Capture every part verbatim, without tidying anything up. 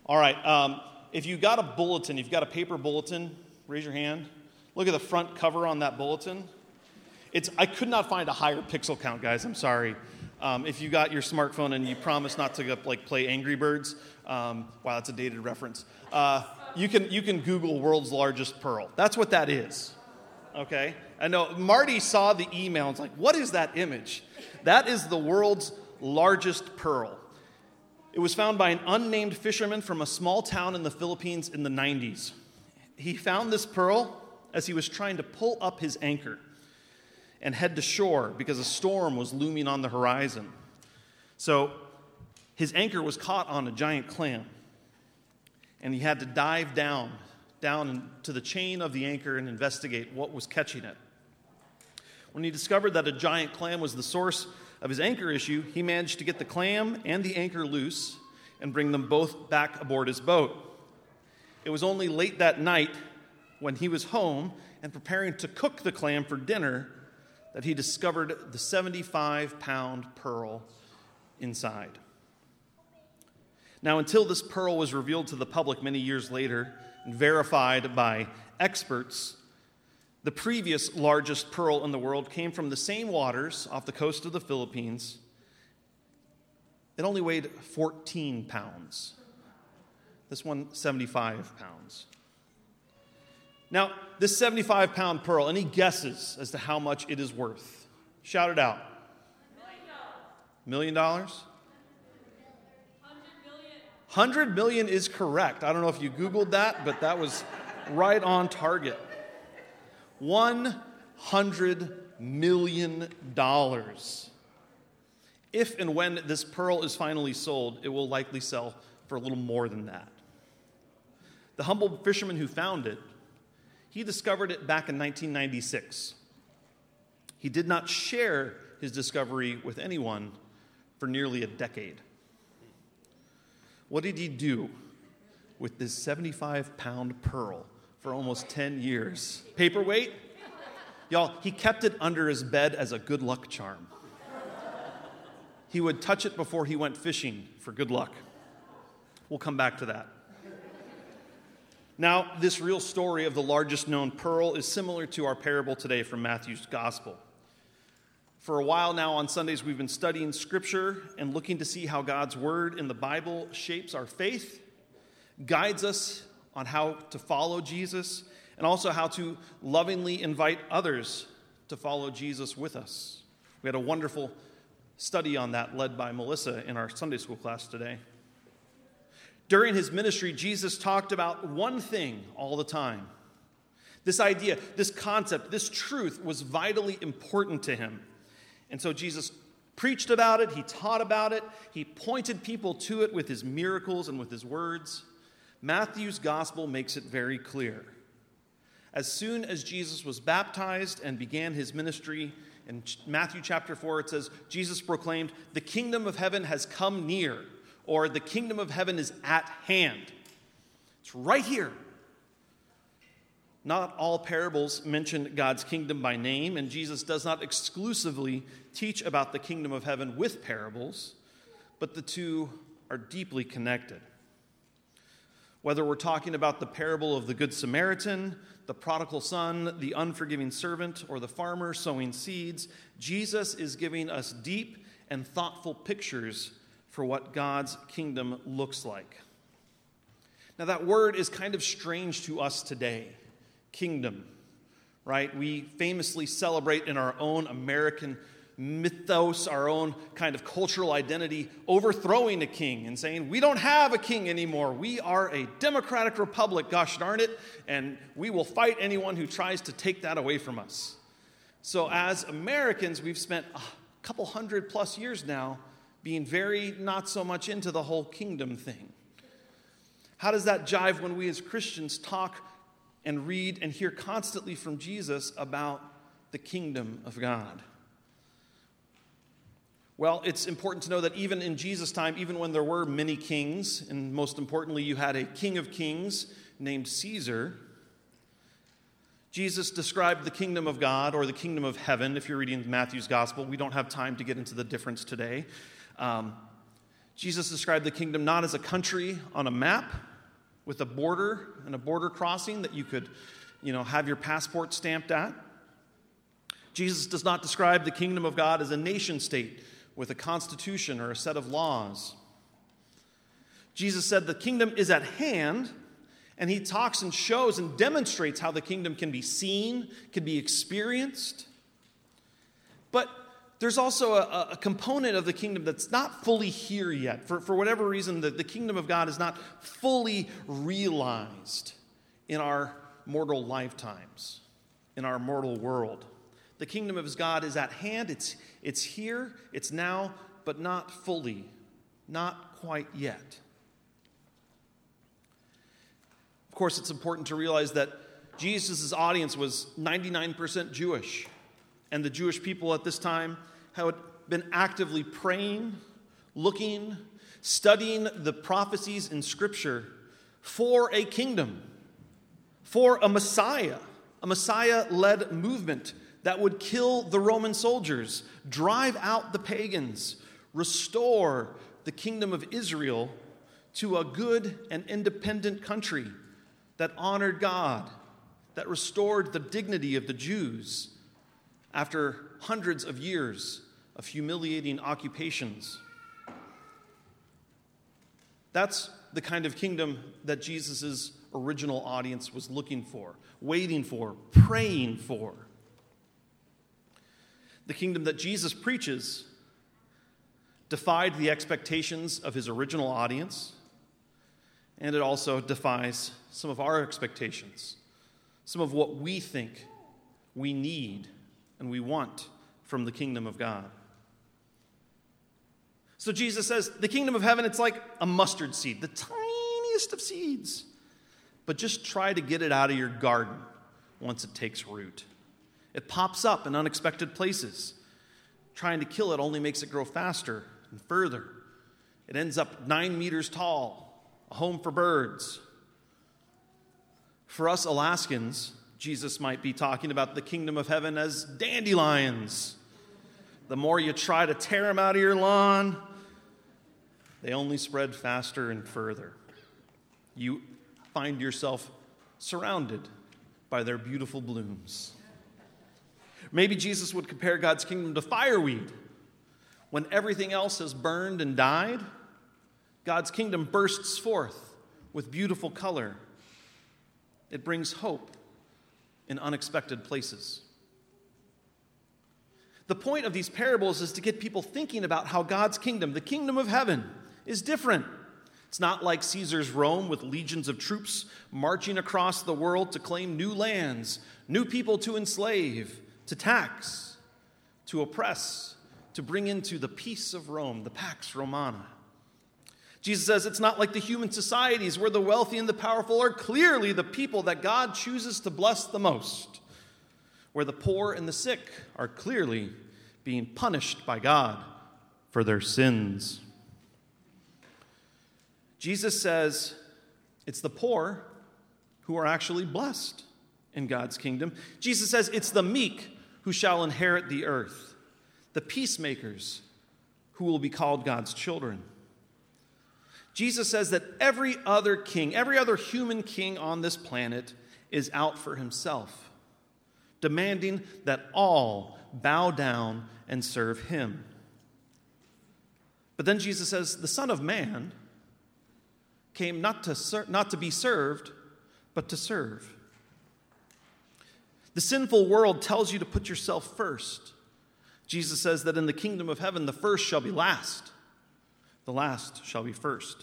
All right, um, if you got a bulletin, you've got a paper bulletin, raise your hand. Look at the front cover on that bulletin. It's I could not find a higher pixel count, guys. I'm sorry. Um, if you got your smartphone and you promise not to like play Angry Birds, um, wow, that's a dated reference. Uh, you can you can Google world's largest pearl. That's what that is. Okay? I know Marty saw the email and was like, what is that image? That is the world's largest pearl. It was found by an unnamed fisherman from a small town in the Philippines in the nineties. He found this pearl as he was trying to pull up his anchor and head to shore because a storm was looming on the horizon. So his anchor was caught on a giant clam, and he had to dive down, down into the chain of the anchor and investigate what was catching it. When he discovered that a giant clam was the source of his anchor issue, he managed to get the clam and the anchor loose and bring them both back aboard his boat. It was only late that night when he was home and preparing to cook the clam for dinner that he discovered the seventy-five pound pearl inside. Now, until this pearl was revealed to the public many years later and verified by experts, the previous largest pearl in the world came from the same waters off the coast of the Philippines. It only weighed fourteen pounds. This one, seventy-five pounds. Now, this seventy-five pound pearl, any guesses as to how much it is worth? Shout it out. Million dollars? one hundred million is correct. I don't know if you Googled that, but that was right on target. one hundred million dollars. If and when this pearl is finally sold, it will likely sell for a little more than that. The humble fisherman who found it, he discovered it back in nineteen ninety-six. He did not share his discovery with anyone for nearly a decade. What did he do with this seventy-five pound pearl for almost ten years? Paperweight? Y'all, he kept it under his bed as a good luck charm. He would touch it before he went fishing for good luck. We'll come back to that. Now, this real story of the largest known pearl is similar to our parable today from Matthew's Gospel. For a while now on Sundays, we've been studying Scripture and looking to see how God's Word in the Bible shapes our faith, guides us on how to follow Jesus, and also how to lovingly invite others to follow Jesus with us. We had a wonderful study on that led by Melissa in our Sunday school class today. During his ministry, Jesus talked about one thing all the time. This idea, this concept, this truth was vitally important to him. And so Jesus preached about it, he taught about it, he pointed people to it with his miracles and with his words. Matthew's gospel makes it very clear. As soon as Jesus was baptized and began his ministry, in Matthew chapter four, it says, Jesus proclaimed, "The kingdom of heaven has come near," or "the kingdom of heaven is at hand." It's right here. Not all parables mention God's kingdom by name, and Jesus does not exclusively teach about the kingdom of heaven with parables, but the two are deeply connected. Whether we're talking about the parable of the Good Samaritan, the prodigal son, the unforgiving servant, or the farmer sowing seeds, Jesus is giving us deep and thoughtful pictures for what God's kingdom looks like. Now, that word is kind of strange to us today. Kingdom, right? We famously celebrate in our own American mythos, our own kind of cultural identity, overthrowing a king and saying, we don't have a king anymore. We are a democratic republic, gosh darn it, and we will fight anyone who tries to take that away from us. So as Americans, we've spent a couple hundred plus years now being very not so much into the whole kingdom thing. How does that jive when we as Christians talk and read and hear constantly from Jesus about the kingdom of God? Well, it's important to know that even in Jesus' time, even when there were many kings, and most importantly, you had a king of kings named Caesar, Jesus described the kingdom of God, or the kingdom of heaven, if you're reading Matthew's gospel. We don't have time to get into the difference today. Um, Jesus described the kingdom not as a country on a map with a border and a border crossing that you could, you know, have your passport stamped at. Jesus does not describe the kingdom of God as a nation state with a constitution or a set of laws. Jesus said the kingdom is at hand, and he talks and shows and demonstrates how the kingdom can be seen, can be experienced. But there's also a, a component of the kingdom that's not fully here yet. For, for whatever reason, the, the kingdom of God is not fully realized in our mortal lifetimes, in our mortal world. The kingdom of God is at hand. It's, it's here, it's now, but not fully, not quite yet. Of course, it's important to realize that Jesus' audience was ninety-nine percent Jewish, and the Jewish people at this time had been actively praying, looking, studying the prophecies in Scripture for a kingdom, for a Messiah, a Messiah-led movement that would kill the Roman soldiers, drive out the pagans, restore the kingdom of Israel to a good and independent country that honored God, that restored the dignity of the Jews after hundreds of years of humiliating occupations. That's the kind of kingdom that Jesus' original audience was looking for, waiting for, praying for. The kingdom that Jesus preaches defied the expectations of his original audience, and it also defies some of our expectations, some of what we think we need and we want from the kingdom of God. So Jesus says, the kingdom of heaven, it's like a mustard seed, the tiniest of seeds. But just try to get it out of your garden once it takes root. It pops up in unexpected places. Trying to kill it only makes it grow faster and further. It ends up nine meters tall, a home for birds. For us Alaskans, Jesus might be talking about the kingdom of heaven as dandelions. The more you try to tear them out of your lawn, they only spread faster and further. You find yourself surrounded by their beautiful blooms. Maybe Jesus would compare God's kingdom to fireweed. When everything else has burned and died, God's kingdom bursts forth with beautiful color. It brings hope in unexpected places. The point of these parables is to get people thinking about how God's kingdom, the kingdom of heaven, is different. It's not like Caesar's Rome with legions of troops marching across the world to claim new lands, new people to enslave, to tax, to oppress, to bring into the peace of Rome, the Pax Romana. Jesus says it's not like the human societies where the wealthy and the powerful are clearly the people that God chooses to bless the most, where the poor and the sick are clearly being punished by God for their sins. Jesus says it's the poor who are actually blessed in God's kingdom. Jesus says it's the meek who shall inherit the earth, the peacemakers who will be called God's children. Jesus says that every other king, every other human king on this planet is out for himself, demanding that all bow down and serve him. But then Jesus says the Son of Man came not to ser- not to be served, but to serve. The sinful world tells you to put yourself first. Jesus says that in the kingdom of heaven, the first shall be last, the last shall be first.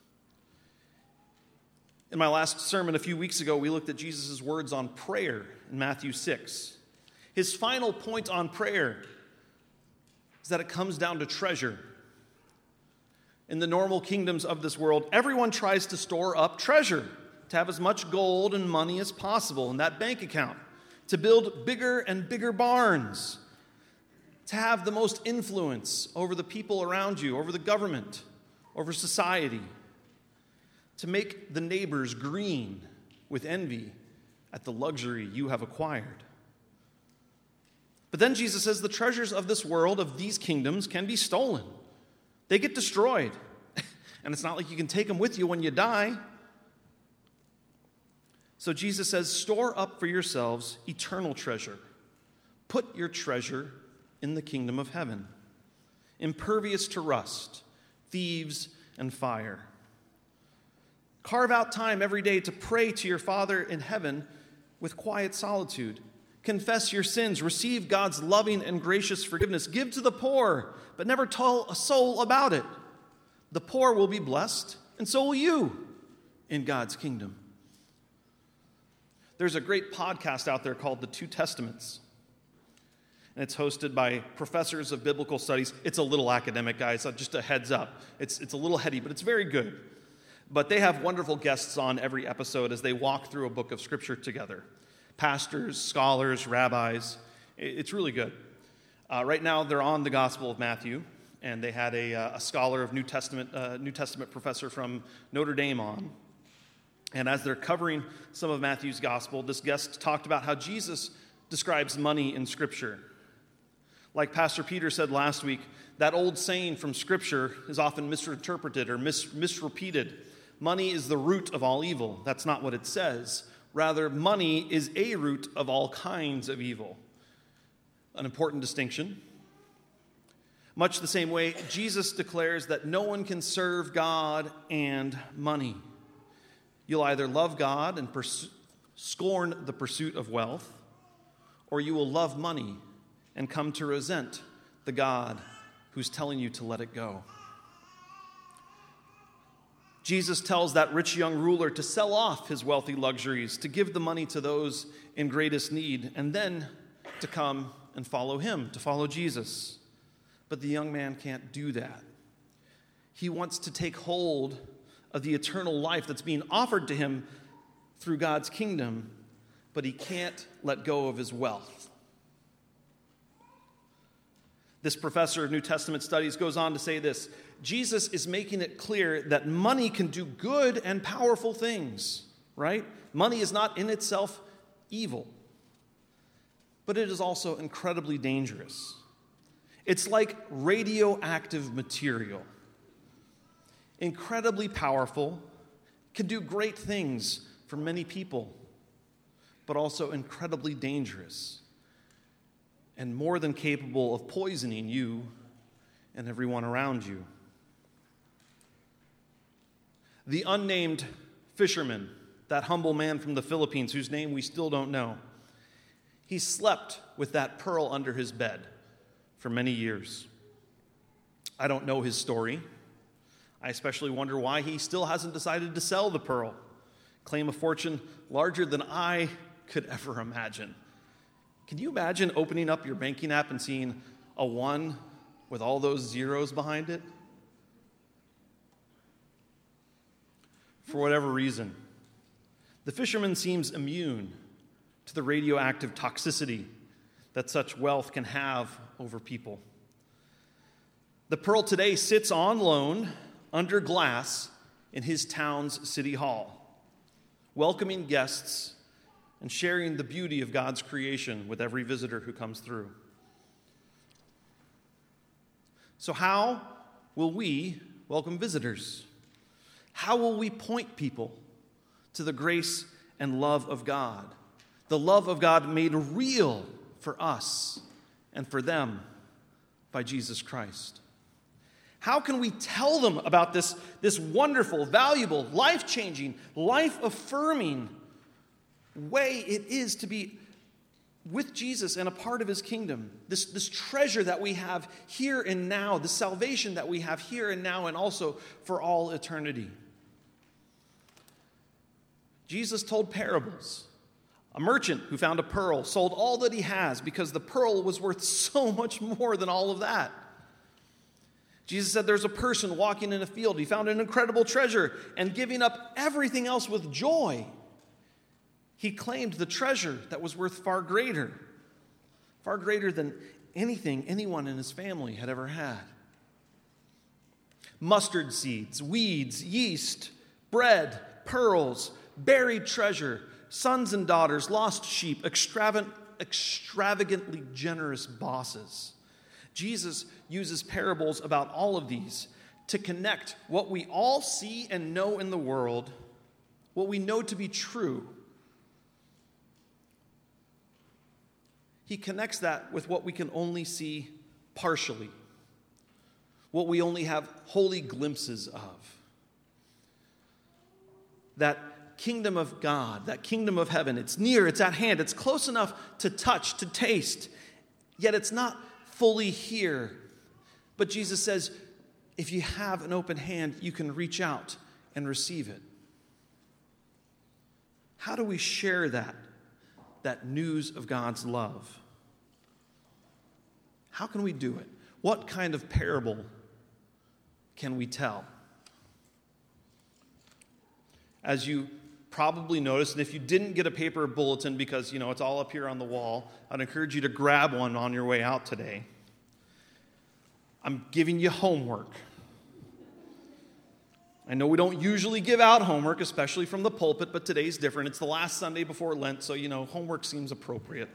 In my last sermon a few weeks ago, we looked at Jesus' words on prayer in Matthew six. His final point on prayer is that it comes down to treasure. In the normal kingdoms of this world, everyone tries to store up treasure, to have as much gold and money as possible in that bank account, to build bigger and bigger barns, to have the most influence over the people around you, over the government, over society, to make the neighbors green with envy at the luxury you have acquired. But then Jesus says the treasures of this world, of these kingdoms, can be stolen. They get destroyed. and it's not like you can take them with you when you die. So Jesus says, store up for yourselves eternal treasure. Put your treasure in the kingdom of heaven, impervious to rust, thieves, and fire. Carve out time every day to pray to your Father in heaven with quiet solitude. Confess your sins, receive God's loving and gracious forgiveness. Give to the poor, but never tell a soul about it. The poor will be blessed, and so will you in God's kingdom. There's a great podcast out there called The Two Testaments, and it's hosted by professors of biblical studies. It's a little academic, guys, so just a heads up. It's, it's a little heady, but it's very good. But they have wonderful guests on every episode as they walk through a book of Scripture together. Pastors, scholars, rabbis. It's really good. Uh, right now, they're on the Gospel of Matthew, and they had a, a scholar of New Testament, uh, New Testament professor from Notre Dame on. And as they're covering some of Matthew's Gospel, this guest talked about how Jesus describes money in Scripture. Like Pastor Peter said last week, that old saying from Scripture is often misinterpreted or mis- misrepeated. Money is the root of all evil. That's not what it says. Rather, money is a root of all kinds of evil. An important distinction. Much the same way, Jesus declares that no one can serve God and money. You'll either love God and pers- scorn the pursuit of wealth, or you will love money and come to resent the God who's telling you to let it go. Jesus tells that rich young ruler to sell off his wealthy luxuries, to give the money to those in greatest need, and then to come and follow him, to follow Jesus. But the young man can't do that. He wants to take hold of the eternal life that's being offered to him through God's kingdom, but he can't let go of his wealth. This professor of New Testament studies goes on to say this: Jesus is making it clear that money can do good and powerful things, right? Money is not in itself evil, but it is also incredibly dangerous. It's like radioactive material. Incredibly powerful, can do great things for many people, but also incredibly dangerous and more than capable of poisoning you and everyone around you. The unnamed fisherman, that humble man from the Philippines whose name we still don't know, he slept with that pearl under his bed for many years. I don't know his story. I especially wonder why he still hasn't decided to sell the pearl, claim a fortune larger than I could ever imagine. Can you imagine opening up your banking app and seeing a one with all those zeros behind it? For whatever reason, the fisherman seems immune to the radioactive toxicity that such wealth can have over people. The pearl today sits on loan under glass in his town's city hall, welcoming guests and sharing the beauty of God's creation with every visitor who comes through. So how will we welcome visitors? How will we point people to the grace and love of God? The love of God made real for us and for them by Jesus Christ. How can we tell them about this, this wonderful, valuable, life-changing, life-affirming way it is to be with Jesus and a part of his kingdom? This, this treasure that we have here and now, the salvation that we have here and now, and also for all eternity. Jesus told parables. A merchant who found a pearl sold all that he has because the pearl was worth so much more than all of that. Jesus said there's a person walking in a field. He found an incredible treasure, and giving up everything else with joy, he claimed the treasure that was worth far greater, far greater than anything anyone in his family had ever had. Mustard seeds, weeds, yeast, bread, pearls, buried treasure, sons and daughters, lost sheep, extravagant, extravagantly generous bosses. Jesus uses parables about all of these to connect what we all see and know in the world, what we know to be true. He connects that with what we can only see partially, what we only have holy glimpses of. That kingdom of God, that kingdom of heaven, it's near, it's at hand, it's close enough to touch, to taste, yet it's not fully here. But Jesus says, if you have an open hand, you can reach out and receive it. How do we share that, that news of God's love? How can we do it? What kind of parable can we tell? As you probably noticed, and if you didn't get a paper bulletin because, you know, it's all up here on the wall, I'd encourage you to grab one on your way out today. I'm giving you homework. I know we don't usually give out homework, especially from the pulpit, but today's different. It's the last Sunday before Lent, so, you know, homework seems appropriate.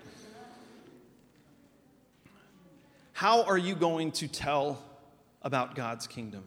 How are you going to tell about God's kingdom?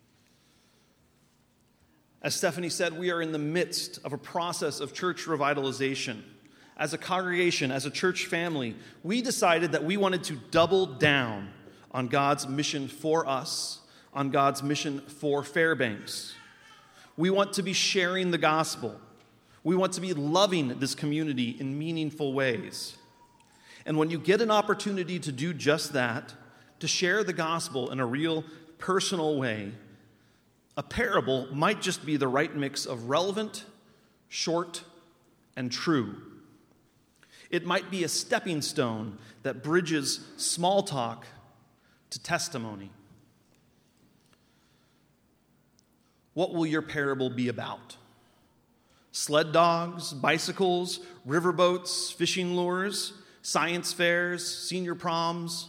As Stephanie said, we are in the midst of a process of church revitalization. As a congregation, as a church family, we decided that we wanted to double down on God's mission for us, on God's mission for Fairbanks. We want to be sharing the gospel. We want to be loving this community in meaningful ways. And when you get an opportunity to do just that, to share the gospel in a real personal way, a parable might just be the right mix of relevant, short, and true. It might be a stepping stone that bridges small talk to testimony. What will your parable be about? Sled dogs, bicycles, riverboats, fishing lures, science fairs, senior proms?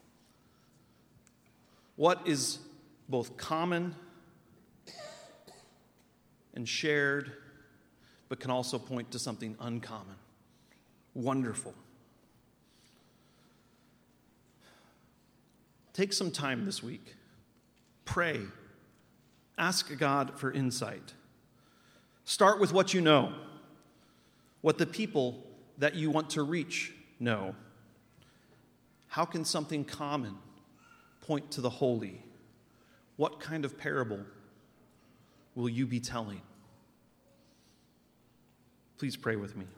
What is both common and shared, but can also point to something uncommon, wonderful? Take some time this week. Pray. Ask God for insight. Start with what you know, what the people that you want to reach know. How can something common point to the holy? What kind of parable will you be telling? Please pray with me.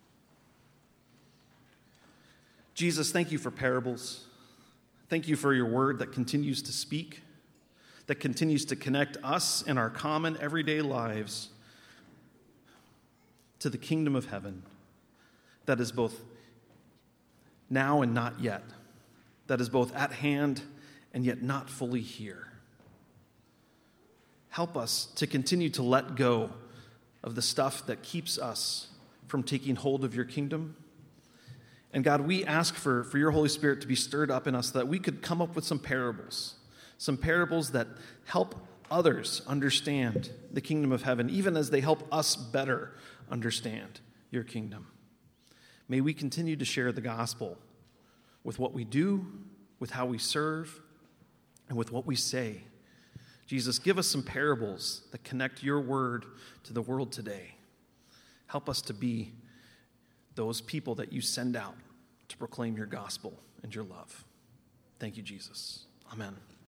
Jesus, thank you for parables. Thank you for your word that continues to speak, that continues to connect us in our common everyday lives to the kingdom of heaven that is both now and not yet, that is both at hand and yet not fully here. Help us to continue to let go of the stuff that keeps us from taking hold of your kingdom. And God, we ask for, for your Holy Spirit to be stirred up in us so that we could come up with some parables, some parables that help others understand the kingdom of heaven, even as they help us better understand your kingdom. May we continue to share the gospel with what we do, with how we serve, and with what we say. Jesus, give us some parables that connect your word to the world today. Help us to be those people that you send out to proclaim your gospel and your love. Thank you, Jesus. Amen.